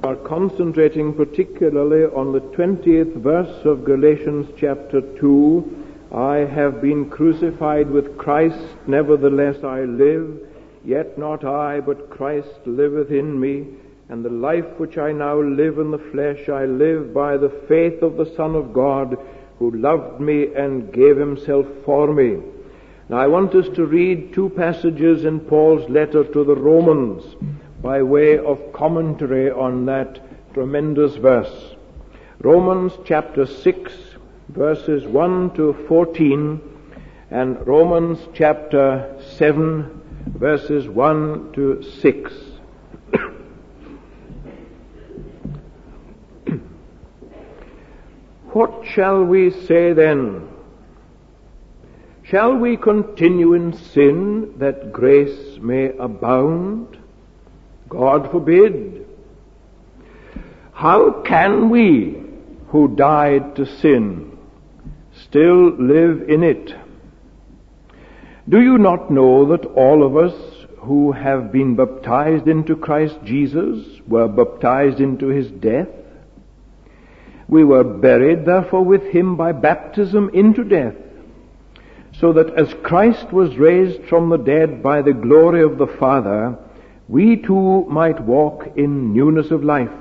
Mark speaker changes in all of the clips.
Speaker 1: are concentrating particularly on the 20th verse of Galatians chapter 2. I have been crucified with Christ, nevertheless I live, yet not I, but Christ liveth in me. And the life which I now live in the flesh, I live by the faith of the Son of God, who loved me and gave himself for me. Now I want us to read two passages in Paul's letter to the Romans by way of commentary on that tremendous verse. Romans chapter 6, verses 1 to 14, and Romans chapter 7, verses 1 to 6. What shall we say then? Shall we continue in sin that grace may abound? God forbid. How can we, who died to sin, still live in it? Do you not know that all of us who have been baptized into Christ Jesus were baptized into his death? We were buried, therefore, with him by baptism into death, so that as Christ was raised from the dead by the glory of the Father, we too might walk in newness of life.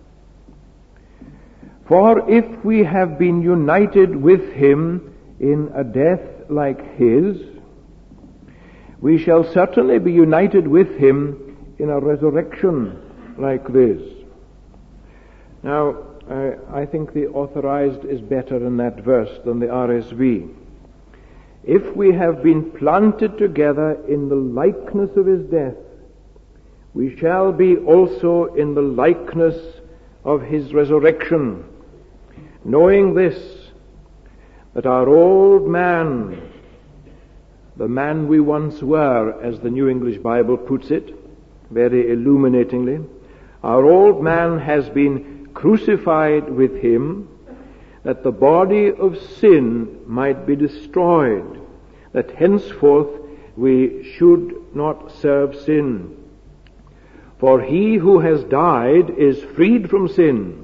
Speaker 1: For if we have been united with him in a death like his, we shall certainly be united with him in a resurrection like this. Now, I think the Authorized is better in that verse than the RSV. If we have been planted together in the likeness of his death, we shall be also in the likeness of his resurrection, knowing this, that our old man, the man we once were, as the New English Bible puts it, very illuminatingly, our old man has been crucified with him, that the body of sin might be destroyed, that henceforth we should not serve sin. For he who has died is freed from sin.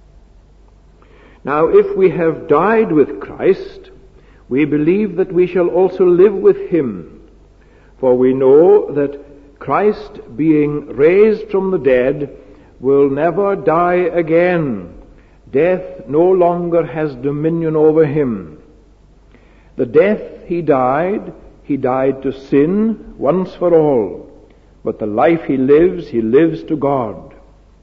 Speaker 1: Now if we have died with Christ, we believe that we shall also live with him. For we know that Christ, being raised from the dead, will never die again. Death no longer has dominion over him. The death he died to sin once for all. But the life he lives to God.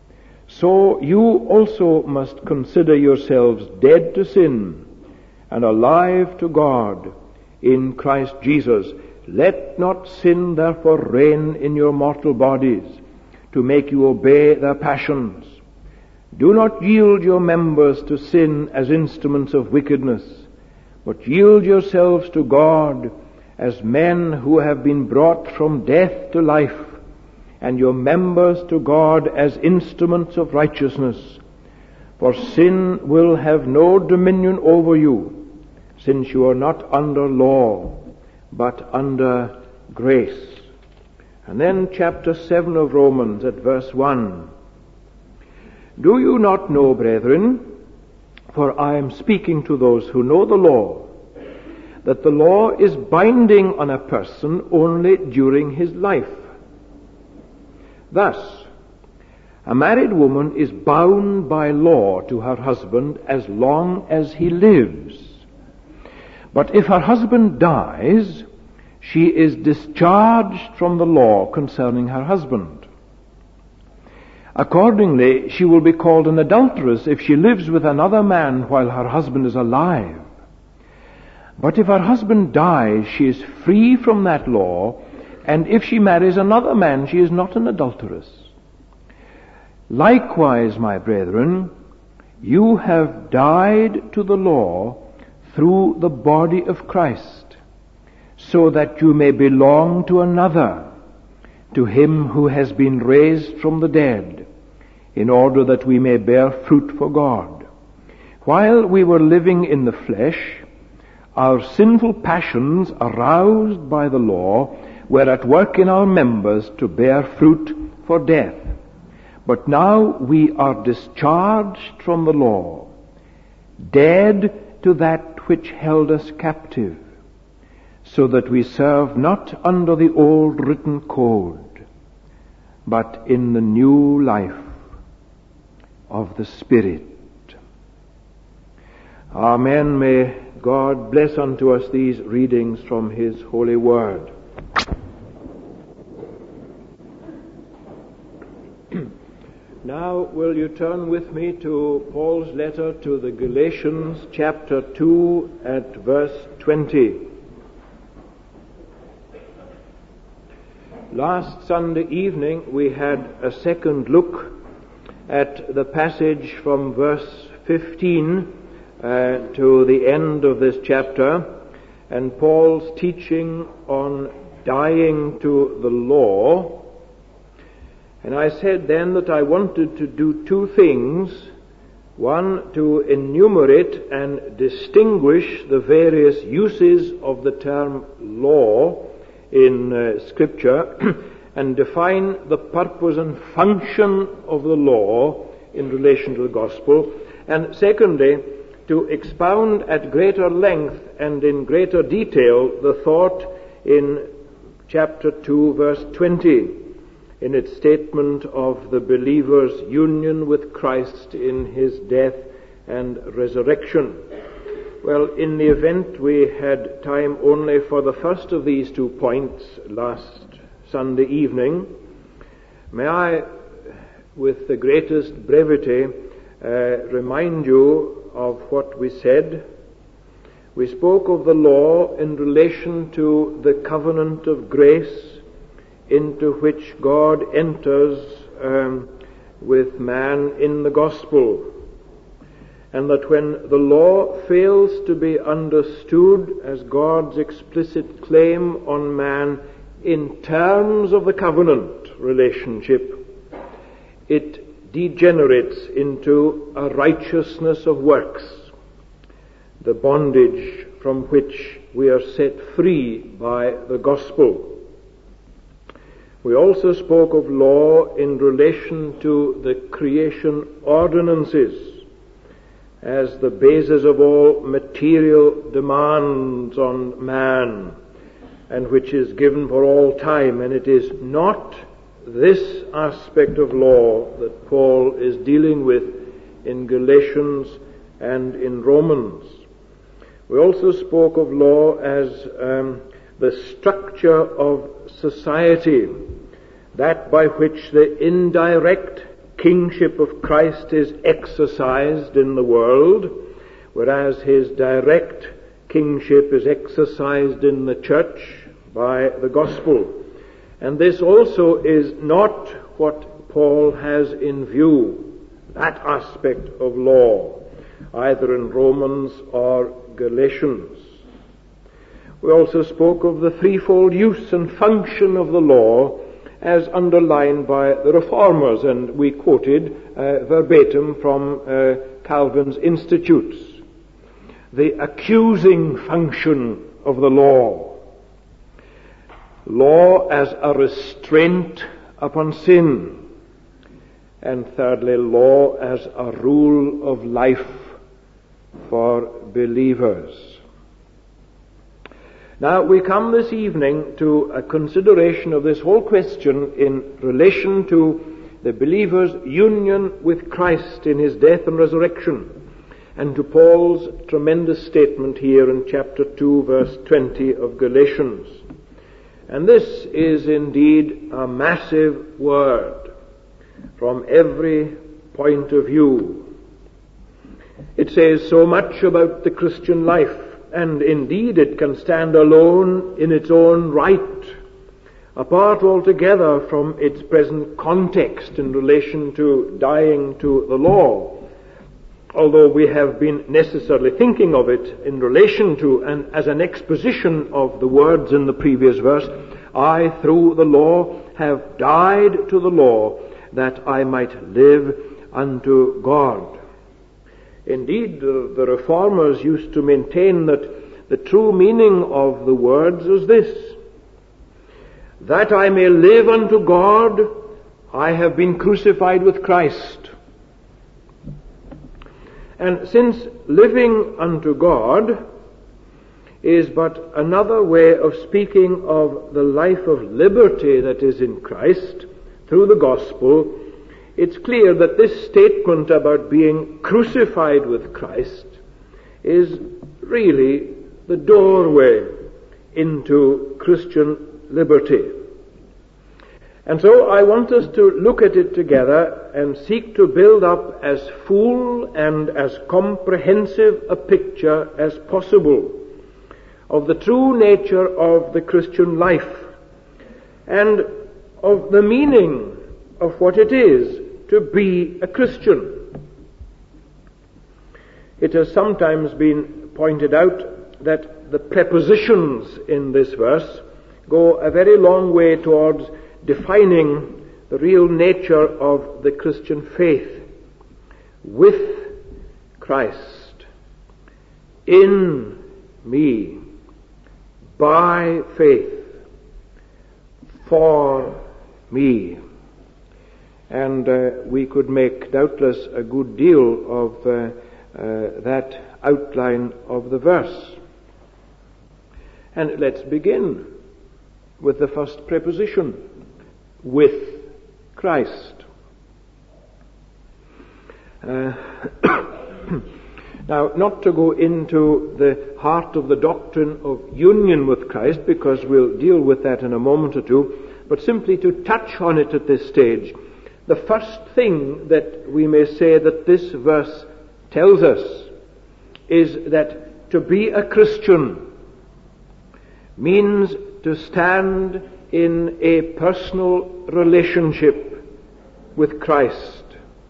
Speaker 1: So you also must consider yourselves dead to sin and alive to God in Christ Jesus. Let not sin therefore reign in your mortal bodies to make you obey their passions. Do not yield your members to sin as instruments of wickedness, but yield yourselves to God as men who have been brought from death to life, and your members to God as instruments of righteousness. For sin will have no dominion over you, since you are not under law, but under grace. And then chapter 7 of Romans at verse 1. Do you not know, brethren, for I am speaking to those who know the law, that the law is binding on a person only during his life? Thus, a married woman is bound by law to her husband as long as he lives. But if her husband dies, she is discharged from the law concerning her husband. Accordingly, she will be called an adulteress if she lives with another man while her husband is alive. But if her husband dies, she is free from that law, and if she marries another man, she is not an adulteress. Likewise, my brethren, you have died to the law through the body of Christ, so that you may belong to another, to him who has been raised from the dead, in order that we may bear fruit for God. While we were living in the flesh, our sinful passions, aroused by the law, were at work in our members to bear fruit for death. But now we are discharged from the law, dead to that which held us captive, so that we serve not under the old written code, but in the new life of the Spirit. Amen. May God bless unto us these readings from His holy word. Now will you turn with me to Paul's letter to the Galatians, chapter 2 at verse 20. Last Sunday evening we had a second look at the passage from verse 15 to the end of this chapter, and Paul's teaching on dying to the law. And I said then that I wanted to do two things. One, to enumerate and distinguish the various uses of the term law in Scripture and define the purpose and function of the law in relation to the gospel. And secondly, to expound at greater length and in greater detail the thought in chapter 2, verse 20, in its statement of the believer's union with Christ in His death and resurrection. Well, in the event we had time only for the first of these 2 points last Sunday evening, may I, with the greatest brevity, remind you of what we said. We spoke of the law in relation to the covenant of grace into which God enters with man in the gospel, and that when the law fails to be understood as God's explicit claim on man in terms of the covenant relationship, it degenerates into a righteousness of works, the bondage from which we are set free by the gospel. We also spoke of law in relation to the creation ordinances as the basis of all material demands on man, and which is given for all time. And it is not this aspect of law that Paul is dealing with in Galatians and in Romans. We also spoke of law as the structure of society, that by which the indirect kingship of Christ is exercised in the world, whereas His direct kingship is exercised in the church by the gospel. And this also is not what Paul has in view, that aspect of law, either in Romans or Galatians. We also spoke of the threefold use and function of the law as underlined by the Reformers, and we quoted verbatim from Calvin's Institutes. The accusing function of the law. Law as a restraint upon sin. And thirdly, law as a rule of life for believers. Now we come this evening to a consideration of this whole question in relation to the believer's union with Christ in His death and resurrection, and to Paul's tremendous statement here in chapter 2, verse 20 of Galatians. And this is indeed a massive word from every point of view. It says so much about the Christian life, and indeed it can stand alone in its own right, apart altogether from its present context in relation to dying to the law, although we have been necessarily thinking of it in relation to and as an exposition of the words in the previous verse, I through the law have died to the law, that I might live unto God. Indeed, the Reformers used to maintain that the true meaning of the words is this: that I may live unto God, I have been crucified with Christ. And since living unto God is but another way of speaking of the life of liberty that is in Christ through the gospel, it's clear that this statement about being crucified with Christ is really the doorway into Christian liberty. And so I want us to look at it together and seek to build up as full and as comprehensive a picture as possible of the true nature of the Christian life and of the meaning of what it is to be a Christian. It has sometimes been pointed out that the prepositions in this verse go a very long way towards defining the real nature of the Christian faith. With Christ, in me, by faith, for me. And we could make doubtless a good deal of that outline of the verse. And let's begin with the first preposition, with Christ. Now, not to go into the heart of the doctrine of union with Christ, because we'll deal with that in a moment or two, but simply to touch on it at this stage. The first thing that we may say that this verse tells us is that to be a Christian means to stand in a personal relationship with Christ.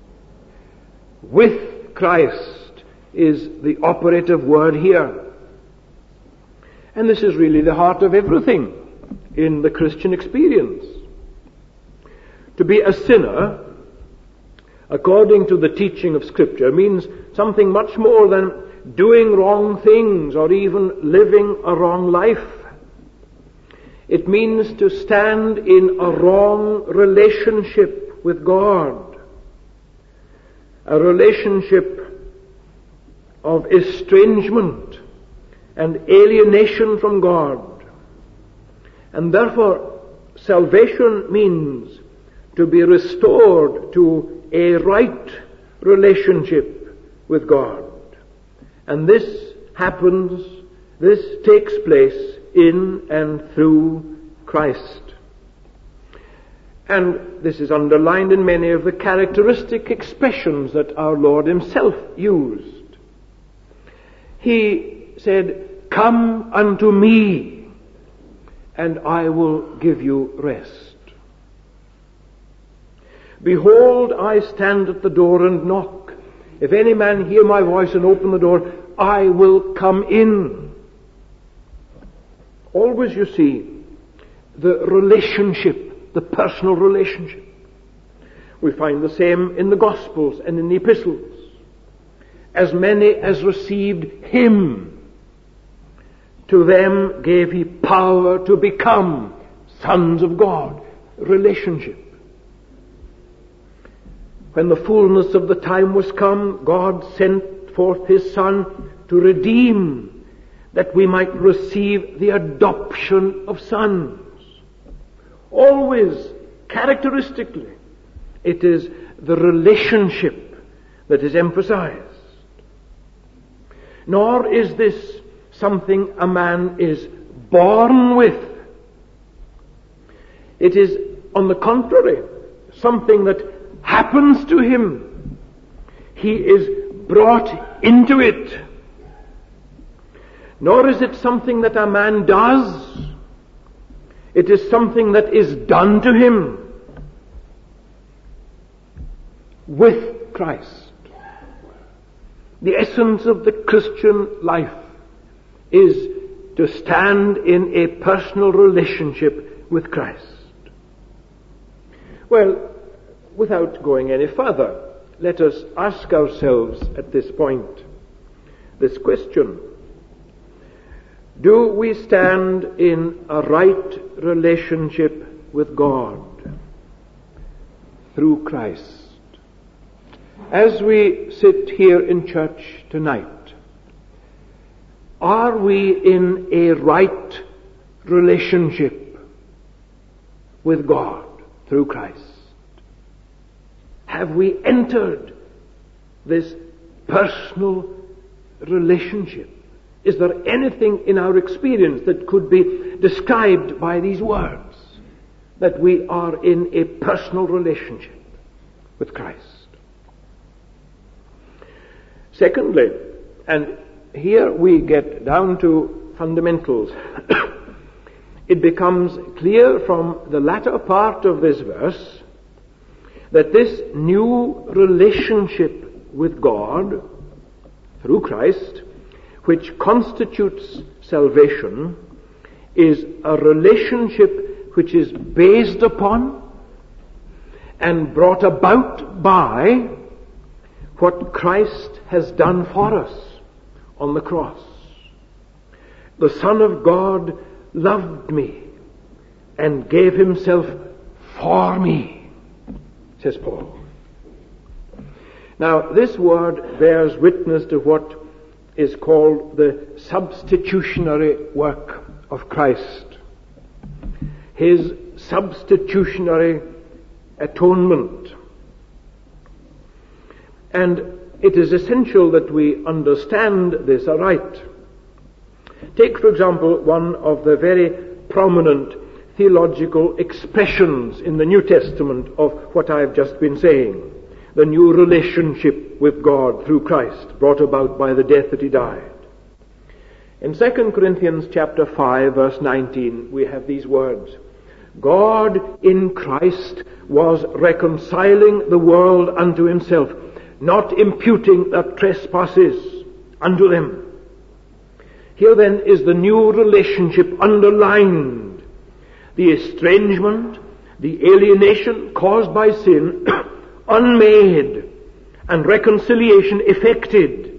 Speaker 1: With Christ is the operative word here. And this is really the heart of everything in the Christian experience. To be a sinner, according to the teaching of Scripture, means something much more than doing wrong things or even living a wrong life. It means to stand in a wrong relationship with God, a relationship of estrangement and alienation from God. And therefore, salvation means to be restored to a right relationship with God. And this takes place in and through Christ. And this is underlined in many of the characteristic expressions that our Lord himself used. He said, "Come unto me, and I will give you rest. Behold, I stand at the door and knock. If any man hear my voice and open the door, I will come in." Always, you see, the relationship, the personal relationship. We find the same in the Gospels and in the Epistles. As many as received him, to them gave he power to become sons of God. Relationship. When the fullness of the time was come, God sent forth his Son to redeem, that we might receive the adoption of sons. Always, characteristically, it is the relationship that is emphasized. Nor is this something a man is born with. It is, on the contrary, something that happens to him. He is brought into it. Nor is it something that a man does. It is something that is done to him. With Christ. The essence of the Christian life is to stand in a personal relationship with Christ. Well, without going any further, let us ask ourselves at this point this question: do we stand in a right relationship with God? through Christ. As we sit here in church tonight, are we in a right relationship with God through Christ? Have we entered this personal relationship? Is there anything in our experience that could be described by these words, that we are in a personal relationship with Christ? Secondly, and here we get down to fundamentals, it becomes clear from the latter part of this verse that this new relationship with God through Christ, which constitutes salvation, is a relationship which is based upon and brought about by what Christ has done for us on the cross. The Son of God loved me and gave himself for me, says Paul. Now, this word bears witness to what is called the substitutionary work of Christ. His substitutionary atonement. And it is essential that we understand this aright. Take, for example, one of the very prominent theological expressions in the New Testament of what I've just been saying. The new relationship with God through Christ, brought about by the death that he died. In 2 Corinthians chapter 5, verse 19, we have these words. God in Christ was reconciling the world unto himself, not imputing their trespasses unto them. Here then is the new relationship underlined. The estrangement, the alienation caused by sin, unmade, and reconciliation effected,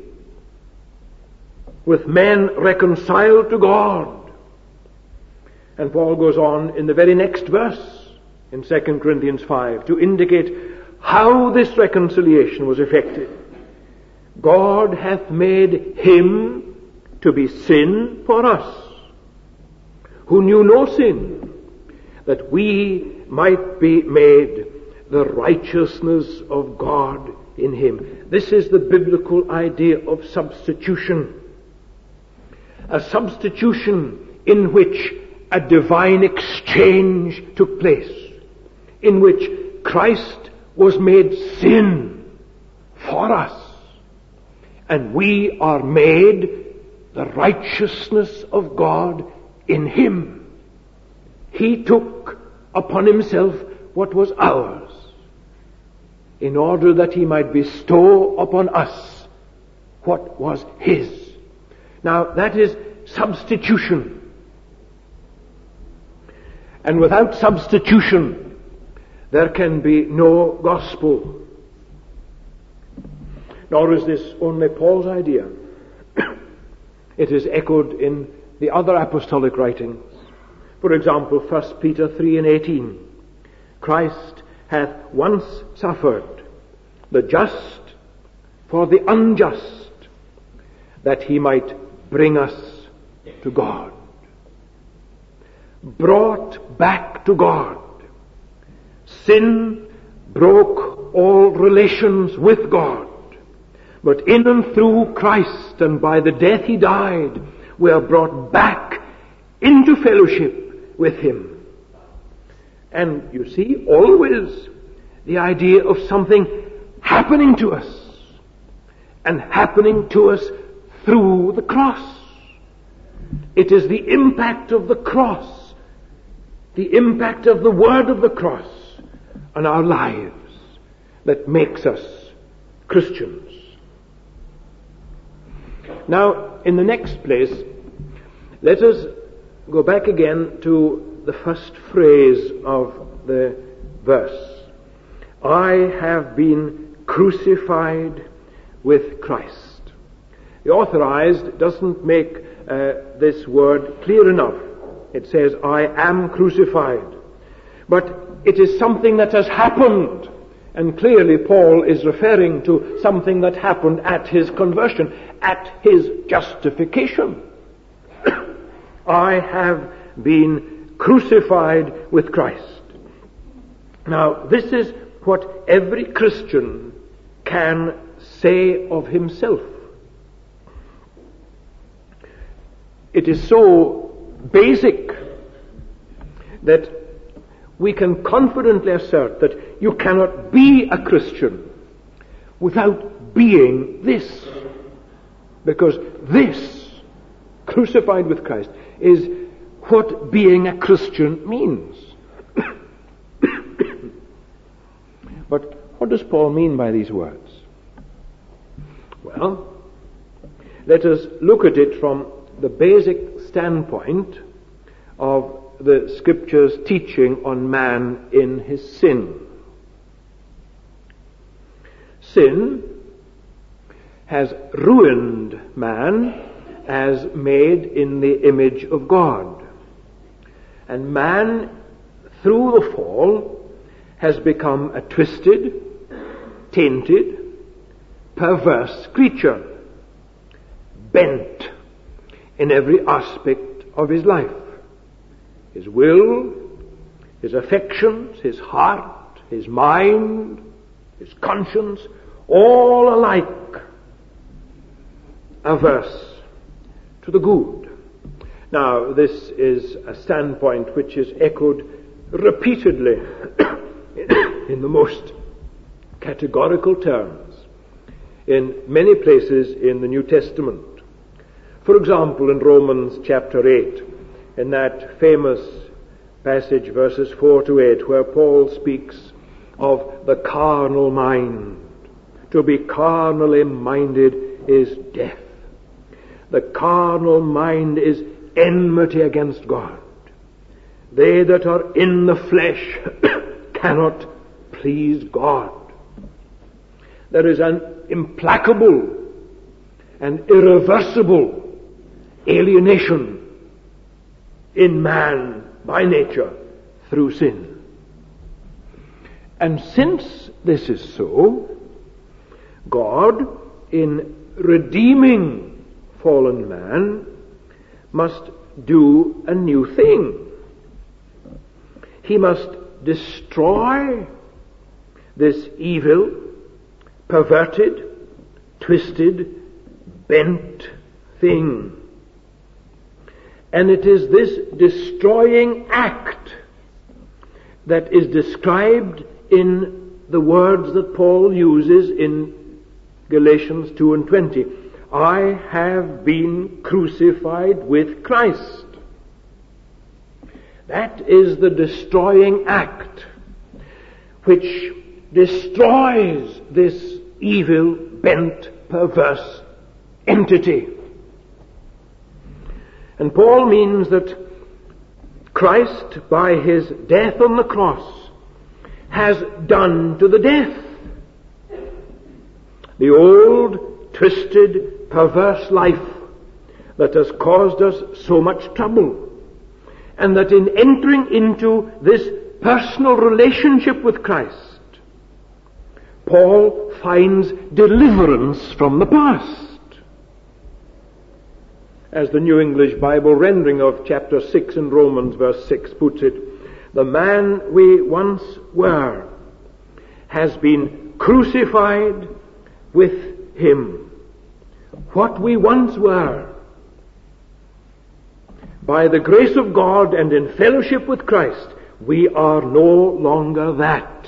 Speaker 1: with men reconciled to God. And Paul goes on in the very next verse, in 2 Corinthians 5, to indicate how this reconciliation was effected. God hath made him to be sin for us, who knew no sin, that we might be made the righteousness of God in him. This is the biblical idea of substitution. A substitution in which a divine exchange took place, in which Christ was made sin for us, and we are made the righteousness of God in him. He took upon himself what was ours, in order that he might bestow upon us what was his. Now, that is substitution. And without substitution, there can be no gospel. Nor is this only Paul's idea. It is echoed in the other apostolic writings. For example, 1 Peter 3 and 18. Christ hath once suffered, the just for the unjust, that he might bring us to God. Brought back to God. Sin broke all relations with God. But in and through Christ, and by the death he died, we are brought back into fellowship with him. And you see, always the idea of something happening to us, and happening to us through the cross. It is the impact of the cross, the impact of the word of the cross on our lives that makes us Christians. Now, in the next place, let us go back again to the first phrase of the verse. I have been crucified with Christ. The Authorized doesn't make this word clear enough. It says, I am crucified. But it is something that has happened And clearly Paul is referring to something that happened at his conversion, at his justification. I have been crucified with Christ. Now, this is what every Christian can say of himself. It is so basic that we can confidently assert that you cannot be a Christian without being this. Because this, crucified with Christ, is what being a Christian means. But what does Paul mean by these words? Well, let us look at it from the basic standpoint of the Scripture's teaching on man in his sin. Sin has ruined man as made in the image of God. And man, through the fall, has become a twisted, tainted, perverse creature, bent in every aspect of his life. His will, his affections, his heart, his mind, his conscience, all alike averse to the good. Now, this is a standpoint which is echoed repeatedly in the most categorical terms in many places in the New Testament. For example, in Romans chapter 8, in that famous passage, verses 4 to 8, where Paul speaks of the carnal mind. To be carnally minded is death. The carnal mind is enmity against God. They that are in the flesh cannot please God. There is an implacable and irreversible alienation in man by nature through sin. And since this is so, God, in redeeming fallen man, must do a new thing. He must destroy this evil, perverted, twisted, bent thing. And it is this destroying act that is described in the words that Paul uses in Galatians 2 and 20. I have been crucified with Christ. That is the destroying act which destroys this evil, bent, perverse entity. And Paul means that Christ, by his death on the cross, has done to the death the old, twisted, perverse life that has caused us so much trouble. And that in entering into this personal relationship with Christ, Paul finds deliverance from the past. As the New English Bible rendering of chapter 6 in Romans verse 6 puts it, the man we once were has been crucified with him. What we once were, by the grace of God and in fellowship with Christ, we are no longer that.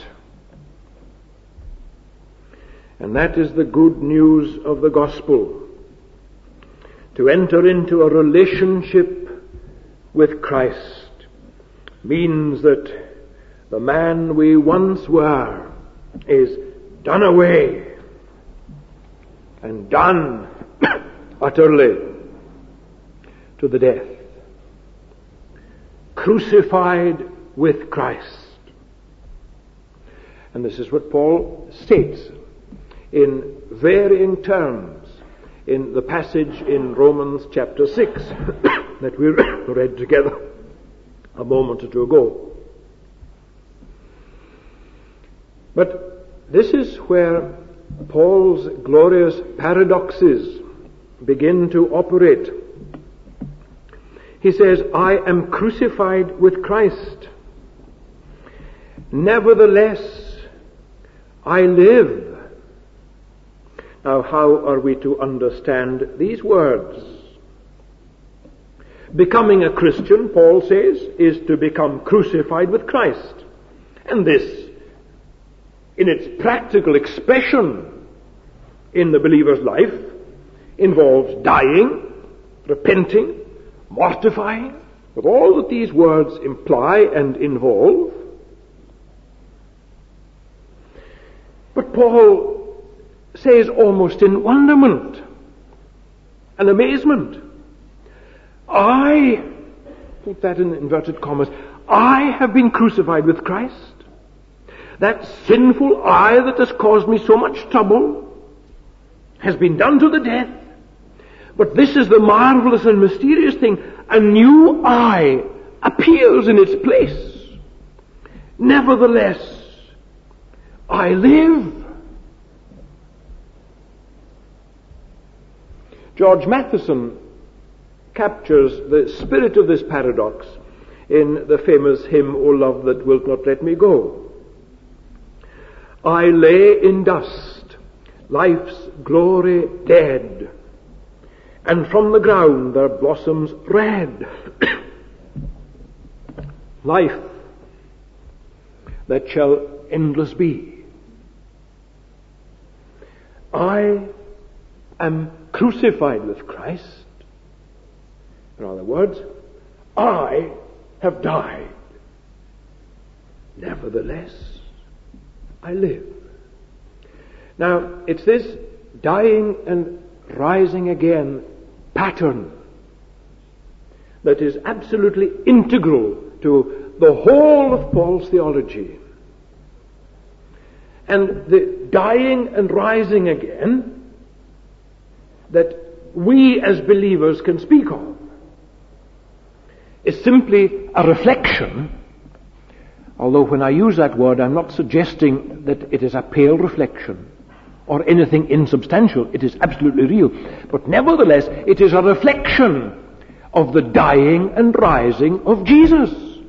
Speaker 1: And that is the good news of the gospel. To enter into a relationship with Christ means that the man we once were is done away and done utterly to the death. Crucified with Christ. And this is what Paul states in varying terms in the passage in Romans chapter 6 that we read together a moment or two ago. But this is where Paul's glorious paradoxes begin to operate. He says, I am crucified with Christ. Nevertheless, I live. Now, how are we to understand these words? Becoming a Christian, Paul says, is to become crucified with Christ. And this, in its practical expression in the believer's life, involves dying, repenting, mortifying, with all that these words imply and involve. But Paul says almost in wonderment and amazement, I, put that in inverted commas, I have been crucified with Christ. That sinful I that has caused me so much trouble has been done to the death. But this is the marvelous and mysterious thing. A new I appears in its place. Nevertheless, I live. George Matheson captures the spirit of this paradox in the famous hymn, O Love That Wilt Not Let Me Go. I lay in dust, life's glory dead, and from the ground there blossoms red life that shall endless be. I am crucified with Christ. In other words, I have died. Nevertheless, I live. Now, it's this dying and rising again pattern that is absolutely integral to the whole of Paul's theology. And the dying and rising again that we as believers can speak of is simply a reflection, although when I use that word I'm not suggesting that it is a pale reflection or anything insubstantial. It is absolutely real. But nevertheless, it is a reflection of the dying and rising of Jesus.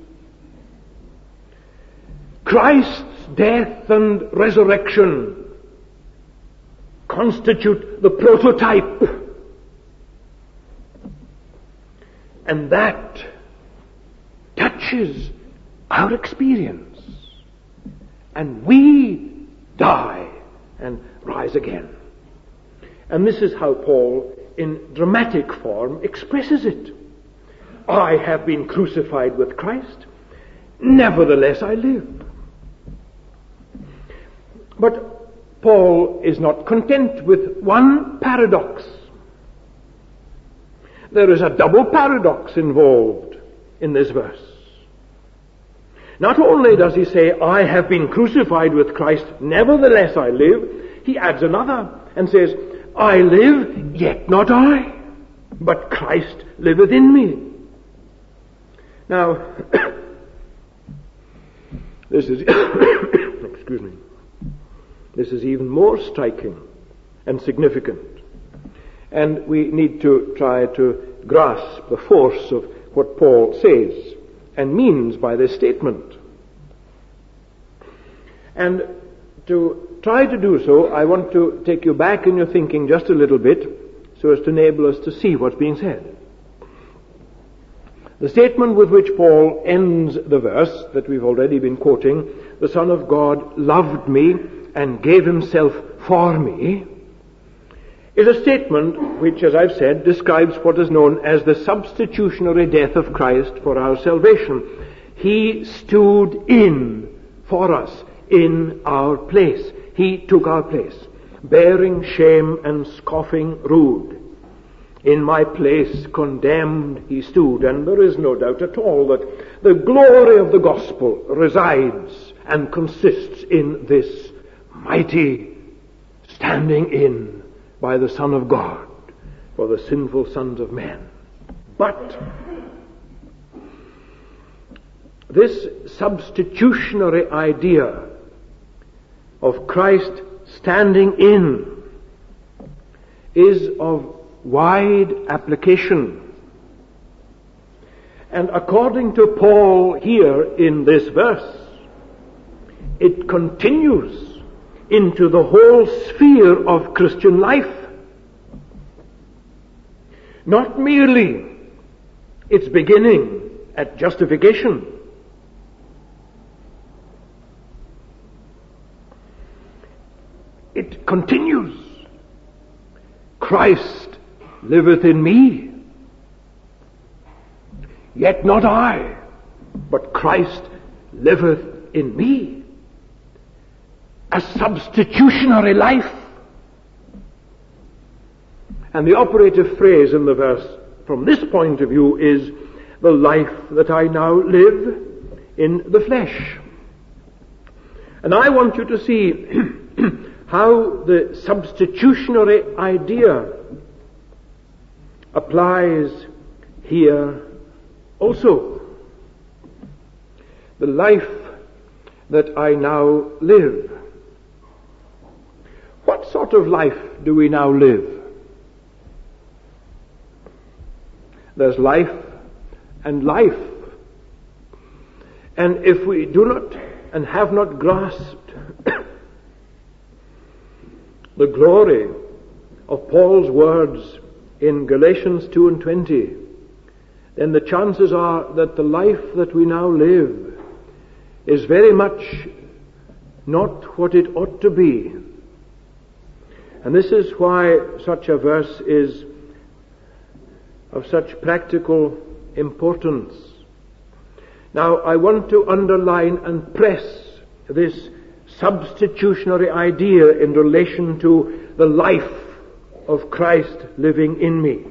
Speaker 1: Christ's death and resurrection constitute the prototype. And that touches our experience. And we die and rise again. And this is how Paul, in dramatic form, expresses it. I have been crucified with Christ, nevertheless I live. But Paul is not content with one paradox. There is a double paradox involved in this verse. Not only does he say, I have been crucified with Christ, nevertheless I live, he adds another and says, I live, yet not I, but Christ liveth in me. Now, this is, excuse me, this is even more striking and significant. And we need to try to grasp the force of what Paul says and means by this statement. And to try to do so, I want to take you back in your thinking just a little bit so as to enable us to see what's being said. The statement with which Paul ends the verse that we've already been quoting, the Son of God loved me and gave himself for me, is a statement which, as I've said, describes what is known as the substitutionary death of Christ for our salvation. He stood in for us in our place. He took our place, bearing shame and scoffing rude. In my place condemned he stood, and there is no doubt at all that the glory of the gospel resides and consists in this mighty standing in by the Son of God for the sinful sons of men. But this substitutionary idea of Christ standing in is of wide application. And according to Paul here in this verse, it continues into the whole sphere of Christian life. Not merely its beginning at justification, it continues. Christ liveth in me, yet not I, but Christ liveth in me. A substitutionary life. And the operative phrase in the verse from this point of view is the life that I now live in the flesh. And I want you to see how the substitutionary idea applies here also. The life that I now live. What sort of life do we now live? There's life and life. And if we do not and have not grasped the glory of Paul's words in Galatians 2:20, then the chances are that the life that we now live is very much not what it ought to be. And this is why such a verse is of such practical importance. Now, I want to underline and press this substitutionary idea in relation to the life of Christ living in me.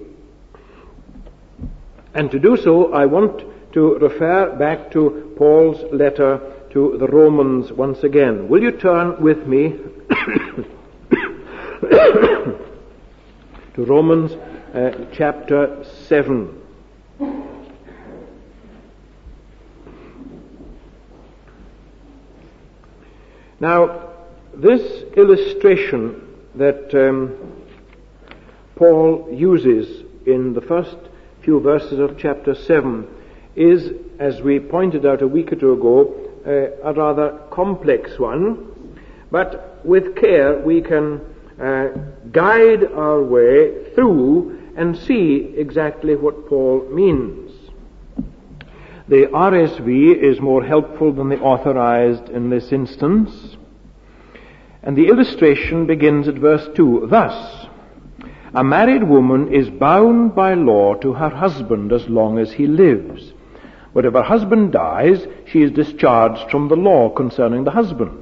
Speaker 1: And to do so, I want to refer back to Paul's letter to the Romans once again. Will you turn with me to Romans chapter 7. Now, this illustration that Paul uses in the first few verses of chapter 7 is, as we pointed out a week or two ago, a rather complex one, but with care we can guide our way through and see exactly what Paul means. The RSV is more helpful than the Authorized in this instance, and the illustration begins at verse 2. Thus, a married woman is bound by law to her husband as long as he lives. But if her husband dies, she is discharged from the law concerning the husband.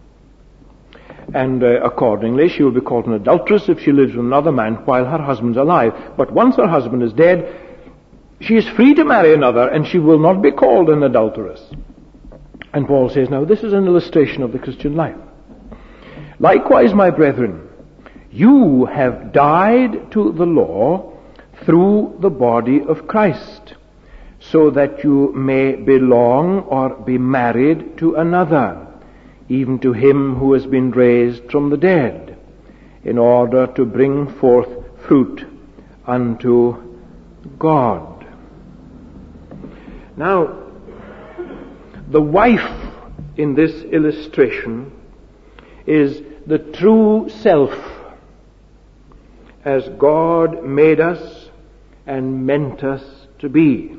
Speaker 1: And accordingly, she will be called an adulteress if she lives with another man while her husband's alive. But once her husband is dead, she is free to marry another, and she will not be called an adulteress. And Paul says, now this is an illustration of the Christian life. Likewise, my brethren, you have died to the law through the body of Christ, so that you may belong or be married to another, even to him who has been raised from the dead, in order to bring forth fruit unto God. Now, the wife in this illustration is the true self, as God made us and meant us to be.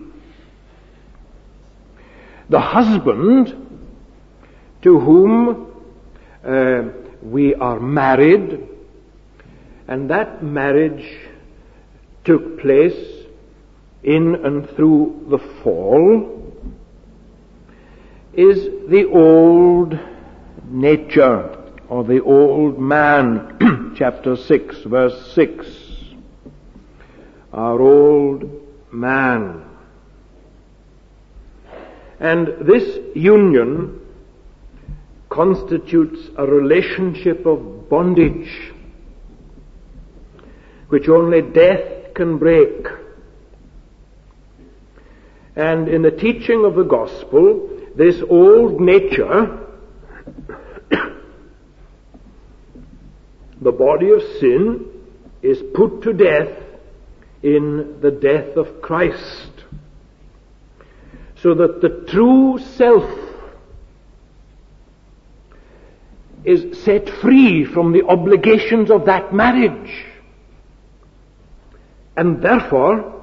Speaker 1: The husband to whom we are married, and that marriage took place in and through the fall, is the old nature, or the old man. Chapter 6, verse 6. Our old man. And this union constitutes a relationship of bondage which only death can break. And in the teaching of the gospel, this old nature the body of sin is put to death in the death of Christ, so that the true self is set free from the obligations of that marriage, and therefore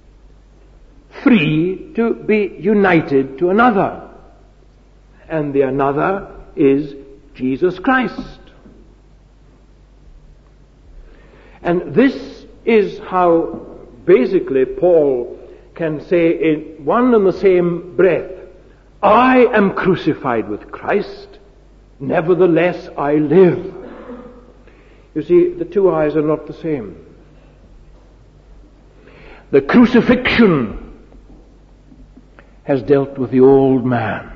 Speaker 1: free to be united to another, and the another is Jesus Christ. And this is how basically Paul can say in one and the same breath, I am crucified with Christ, nevertheless I live. You see, the two I's are not the same. The crucifixion has dealt with the old man,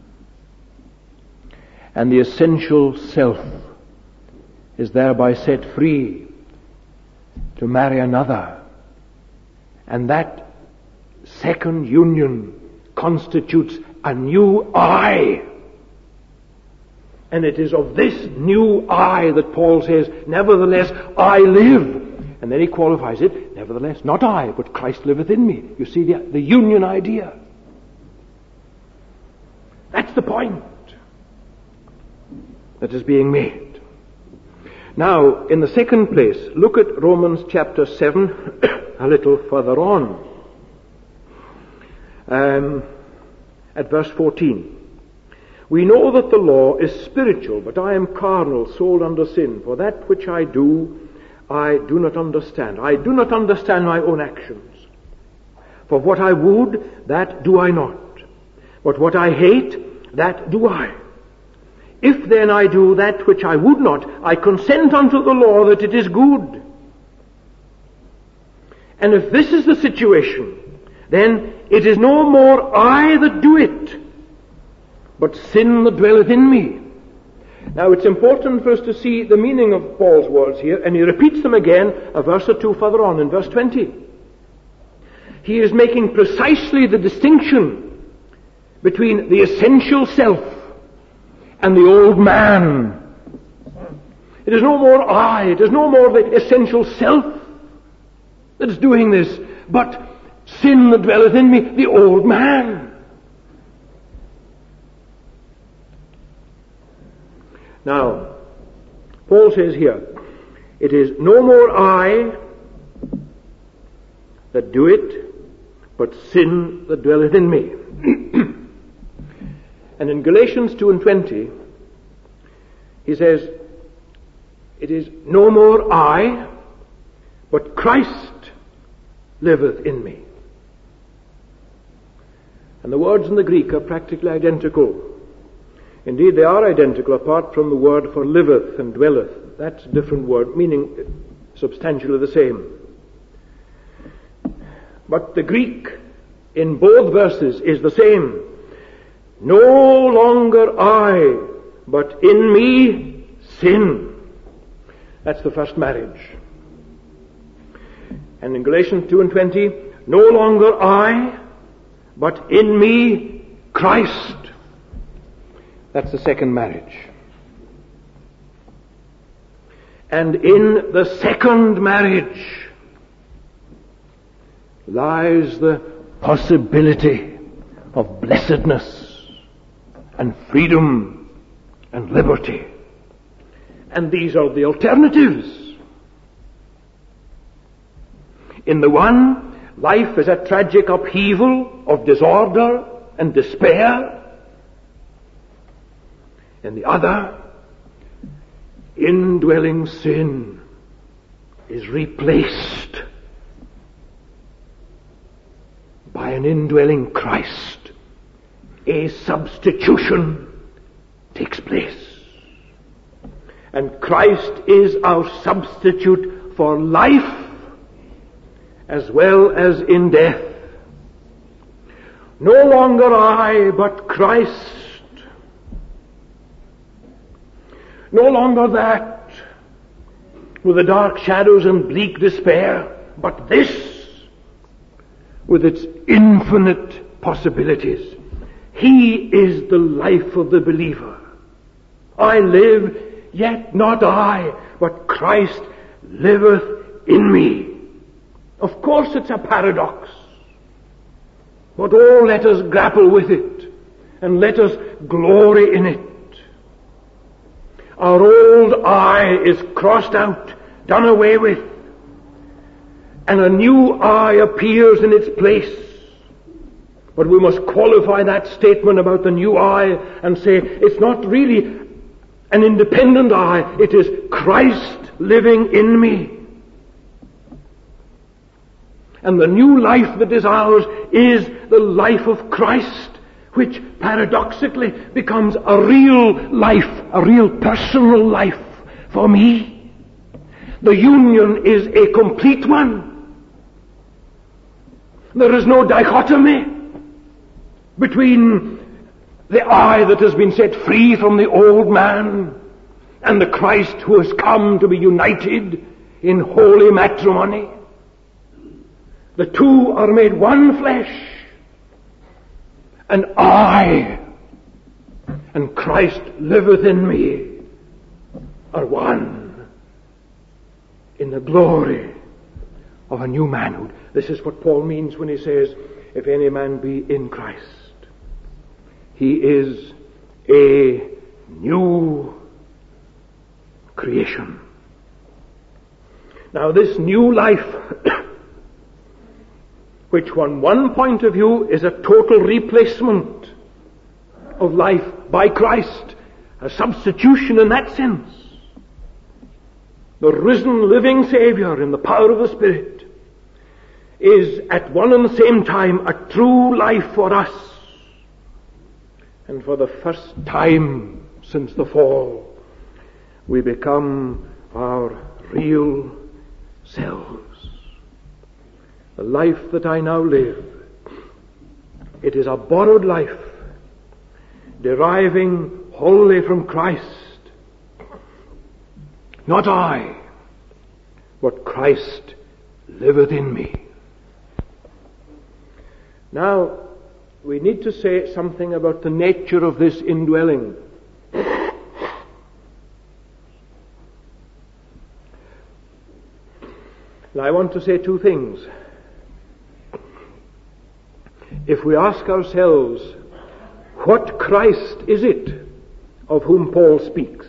Speaker 1: and the essential self is thereby set free to marry another, and that second union constitutes a new I. And it is of this new I that Paul says, nevertheless I live. And then he qualifies it, nevertheless not I, but Christ liveth in me. You see the union idea. That's the point that is being made. Now, in the second place, look at Romans chapter 7 a little further on. At verse 14. We know that the law is spiritual, but I am carnal, sold under sin. For that which I do not understand. I do not understand my own actions. For what I would, that do I not. But what I hate, that do I. If then I do that which I would not, I consent unto the law that it is good. And if this is the situation, then it is no more I that do it, but sin that dwelleth in me. Now it's important for us to see the meaning of Paul's words here, and he repeats them again a verse or two further on in verse 20. He is making precisely the distinction between the essential self and the old man. It is no more I, it is no more the essential self that is doing this, but sin that dwelleth in me, the old man. Now, Paul says here, it is no more I that do it, but sin that dwelleth in me. And in Galatians 2:20, he says, it is no more I, but Christ liveth in me. And the words in the Greek are practically identical. Indeed, they are identical apart from the word for liveth and dwelleth. That's a different word, meaning substantially the same. But the Greek in both verses is the same. No longer I, but in me sin. That's the first marriage. And in Galatians 2:20, no longer I, but in me Christ. That's the second marriage. And in the second marriage lies the possibility of blessedness and freedom and liberty. And these are the alternatives. In the one, life is a tragic upheaval of disorder and despair. In the other, indwelling sin is replaced by an indwelling Christ. A substitution takes place. And Christ is our substitute for life as well as in death. No longer I, but Christ. No longer that with the dark shadows and bleak despair, but this with its infinite possibilities. He is the life of the believer. I live, Yet not I, but Christ liveth in me. Of course it's a paradox. But oh, let us grapple with it, and let us glory in it. Our old I is crossed out, done away with, and a new I appears in its place. But we must qualify that statement about the new I and say it's not really an independent I, it is Christ living in me. And the new life that is ours is the life of Christ, which paradoxically becomes a real life, a real personal life for me. The union is a complete one. There is no dichotomy between the I that has been set free from the old man and the Christ who has come to be united in holy matrimony. The two are made one flesh, and I and Christ liveth in me are one in the glory of a new manhood. This is what Paul means when he says, if any man be in Christ, he is a new creation. Now this new life, which from one point of view is a total replacement of life by Christ, a substitution in that sense. The risen living Savior in the power of the Spirit is at one and the same time a true life for us. And for the first time since the fall, we become our real selves. The life that I now live, it is a borrowed life, deriving wholly from Christ. Not I, but Christ liveth in me. Now, we need to say something about the nature of this indwelling. Now, I want to say two things. If we ask ourselves, what Christ is it of whom Paul speaks?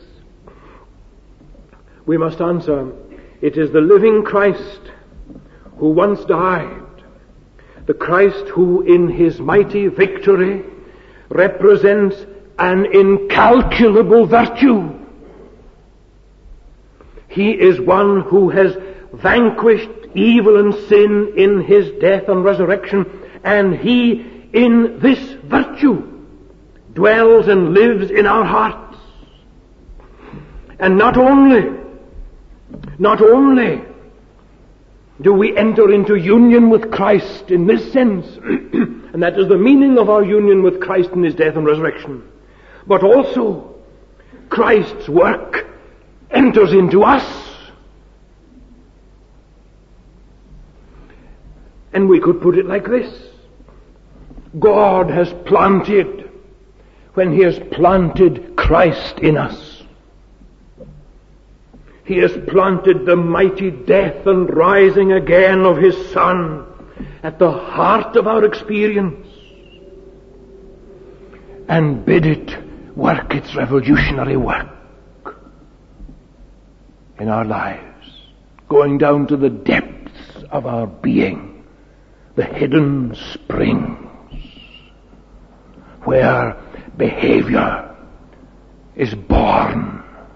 Speaker 1: We must answer, it is the living Christ who once died, the Christ who in his mighty victory represents an incalculable virtue. He is one who has vanquished evil and sin in his death and resurrection, and he in this virtue dwells and lives in our hearts. And not only do we enter into union with Christ in this sense, and that is the meaning of our union with Christ in his death and resurrection, but also Christ's work enters into us. And we could put it like this: God has planted, when he has planted Christ in us, he has planted the mighty death and rising again of his Son at the heart of our experience, and bid it work its revolutionary work in our lives, going down to the depths of our being, the hidden springs where behavior is born.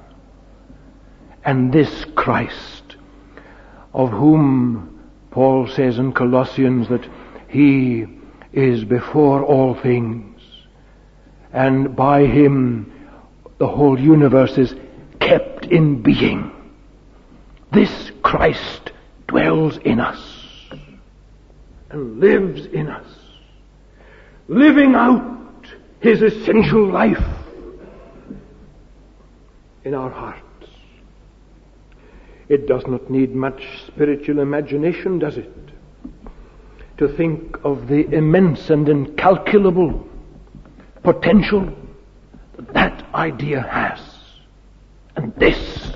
Speaker 1: And this Christ, of whom Paul says in Colossians that he is before all things, and by him the whole universe is kept in being. This Christ dwells in us and lives in us, living out his essential life in our hearts. It does not need much spiritual imagination, does it, to think of the immense and incalculable potential that idea has. And this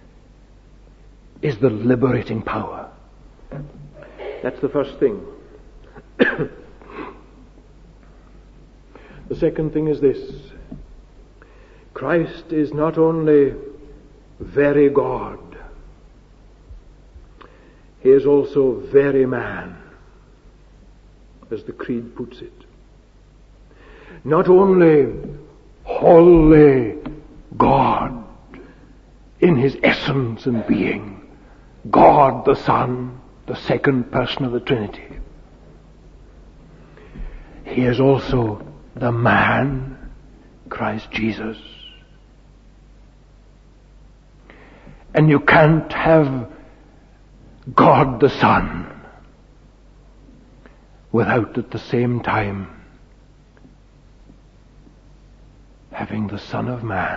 Speaker 1: is the liberating power. That's the first thing. The second thing is this. Christ is not only very God, He is also very man, as the Creed puts it. Not only wholly God in His essence and being, God the Son, the second person of the Trinity. He is also the man, Christ Jesus. And you can't have God the Son without at the same time having the Son of Man.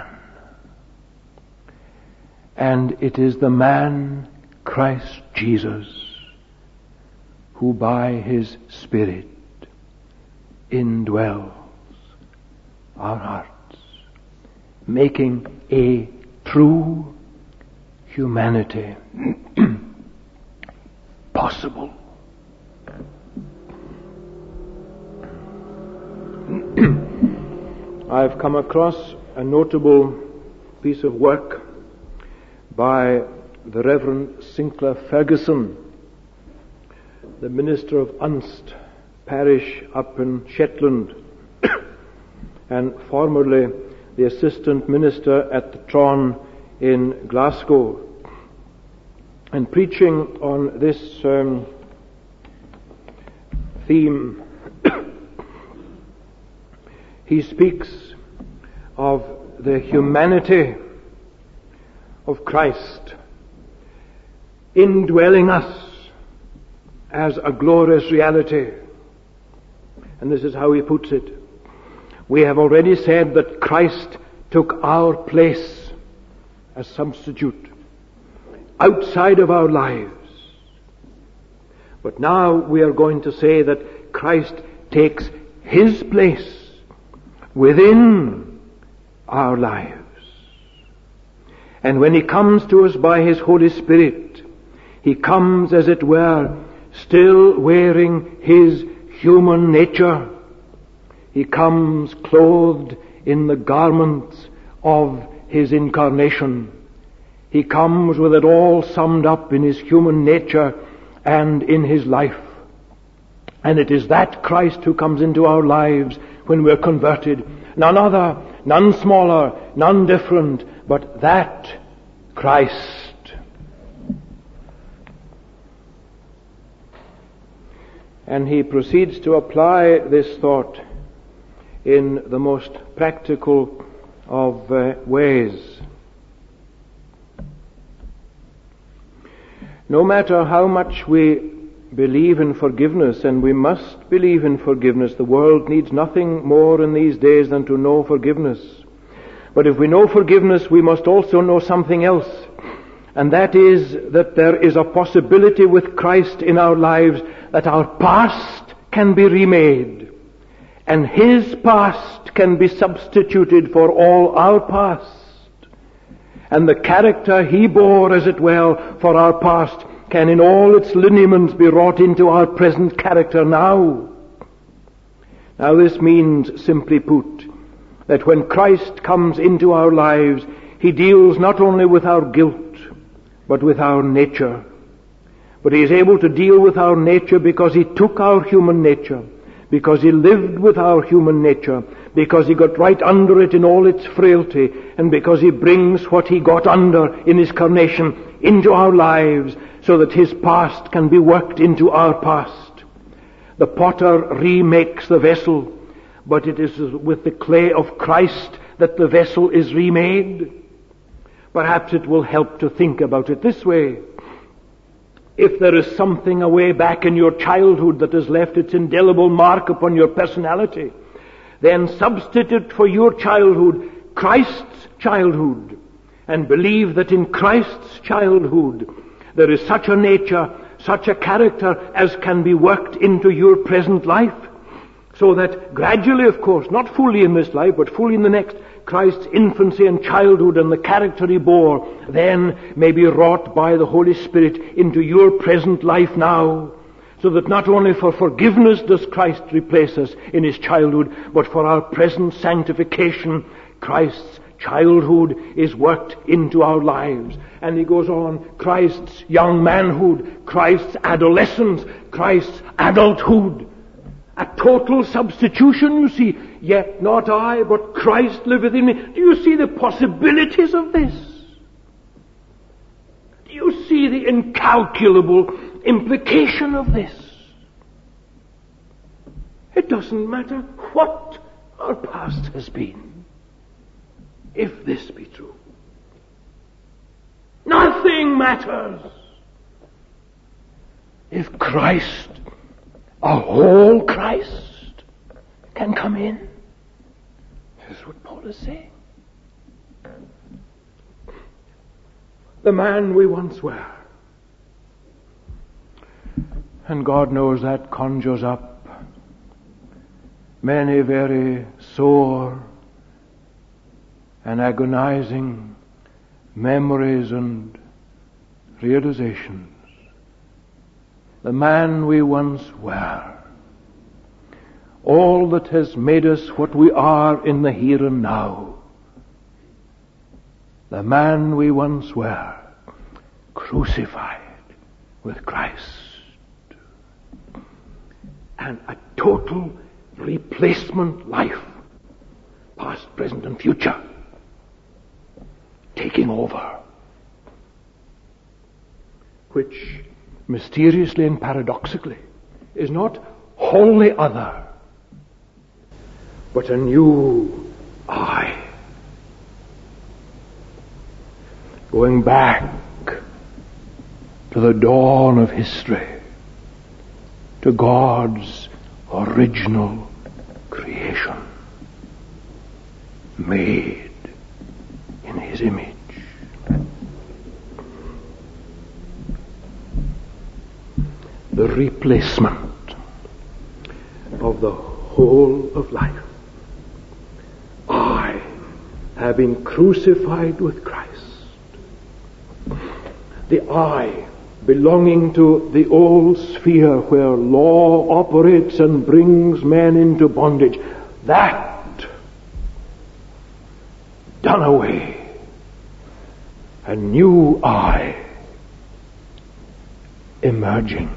Speaker 1: And it is the man, Christ Jesus, who by His Spirit indwells our hearts, making a true humanity possible. I've come across a notable piece of work by the Reverend Sinclair Ferguson, the minister of Unst parish up in Shetland, and formerly the assistant minister at the Tron in Glasgow. And preaching on this theme, he speaks of the humanity of Christ indwelling us as a glorious reality. And this is how he puts it. We have already said that Christ took our place as substitute outside of our lives. But now we are going to say that Christ takes His place within our lives. And when He comes to us by His Holy Spirit, He comes, as it were, still wearing His human nature. He comes clothed in the garments of His incarnation. He comes with it all summed up in His human nature and in His life. And it is that Christ who comes into our lives when we're converted. None other, none smaller, none different, but that Christ. And he proceeds to apply this thought in the most practical of ways. No matter how much we believe in forgiveness, and we must believe in forgiveness, the world needs nothing more in these days than to know forgiveness. But if we know forgiveness, we must also know something else, and that is that there is a possibility with Christ in our lives that our past can be remade, and His past can be substituted for all our past. And the character He bore, as it were, for our past can in all its lineaments be wrought into our present character now. Now this means, simply put, that when Christ comes into our lives, He deals not only with our guilt, but with our nature. But He is able to deal with our nature because He took our human nature, because He lived with our human nature, because He got right under it in all its frailty, and because He brings what He got under in His carnation into our lives, so that His past can be worked into our past. The potter remakes the vessel, but it is with the clay of Christ that the vessel is remade. Perhaps it will help to think about it this way. If there is something away back in your childhood that has left its indelible mark upon your personality, then substitute for your childhood Christ's childhood, and believe that in Christ's childhood there is such a nature, such a character as can be worked into your present life, so that gradually, of course, not fully in this life, but fully in the next, Christ's infancy and childhood and the character he bore then may be wrought by the Holy Spirit into your present life now, so that not only for forgiveness does Christ replace us in his childhood, but for our present sanctification, Christ's childhood is worked into our lives. And he goes on, Christ's young manhood, Christ's adolescence, Christ's adulthood. A total substitution, you see. Yet not I, but Christ liveth in me. Do you see the possibilities of this? Do you see the incalculable implication of this? It doesn't matter what our past has been, if this be true. Nothing matters if Christ, a whole Christ, can come in. This is what Paul is saying. The man we once were. And God knows that conjures up many very sore and agonizing memories and realizations. The man we once were. All that has made us what we are in the here and now. The man we once were, crucified with Christ. And a total replacement life, past, present, and future, taking over, which mysteriously and paradoxically is not wholly other, but a new I. Going back to the dawn of history, to God's original creation, made in his image. The replacement of the whole of life. I have been crucified with Christ. The I belonging to the old sphere where law operates and brings men into bondage, that done away. A new I emerging,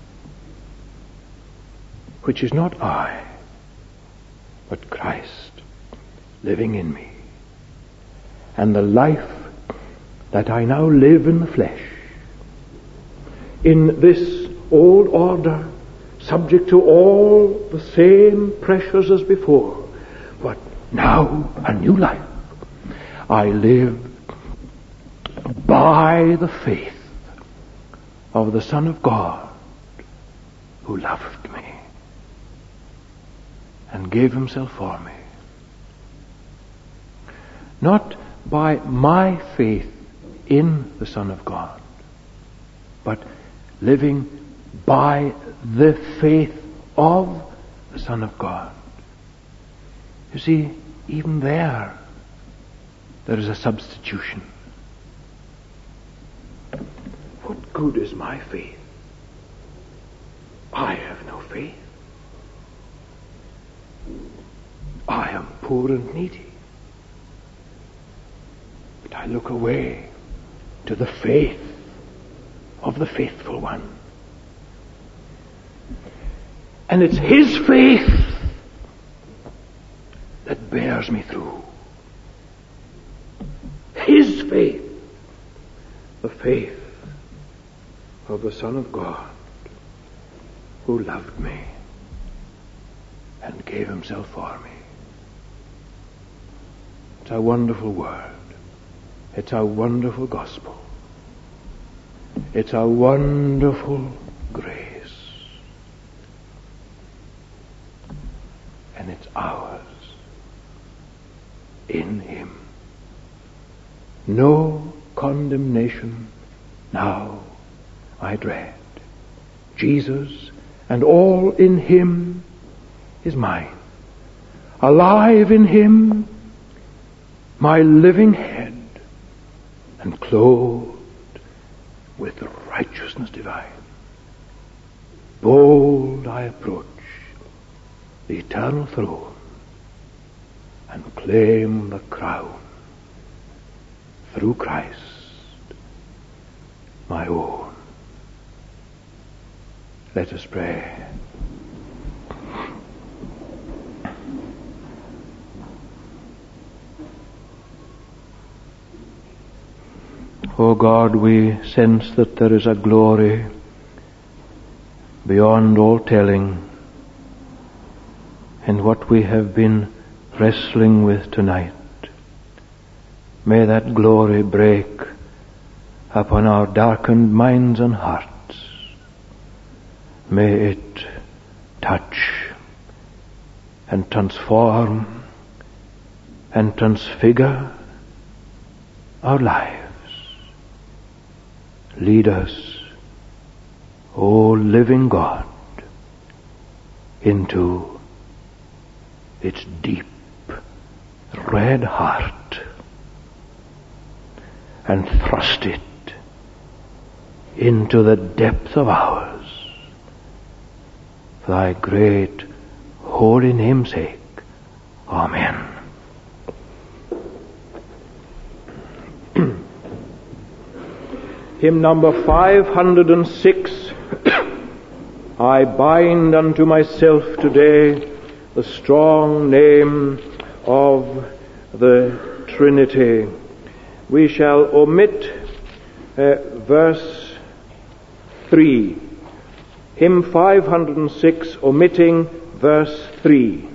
Speaker 1: which is not I, but Christ living in me. And the life that I now live in the flesh, in this old order, subject to all the same pressures as before, but now a new life. I live by the faith of the Son of God who loved me and gave himself for me. Not by my faith in the Son of God, but living by the faith of the Son of God. You see, even there is a substitution. What good is my faith? I have no faith. I am poor and needy. But I look away to the faith of the faithful one. And it's his faith that bears me through. His faith, the faith of the Son of God who loved me and gave himself for me. It's a wonderful word. It's a wonderful gospel. It's a wonderful grace. And it's ours in him. No condemnation now I dread. Jesus and all in him is mine. Alive in him, my living head, and clothed with the righteousness divine. Bold I approach the eternal throne and claim the crown through Christ, my own. Let us pray. O God, we sense that there is a glory beyond all telling in what we have been wrestling with tonight. May that glory break upon our darkened minds and hearts. May it touch and transform and transfigure our lives. Lead us, O living God, into its deep red heart and thrust it into the depth of ours. For thy great holy name's sake. Amen. Hymn number 506. I bind unto myself today the strong name of the Trinity. We shall omit verse 3. Hymn 506, omitting verse 3.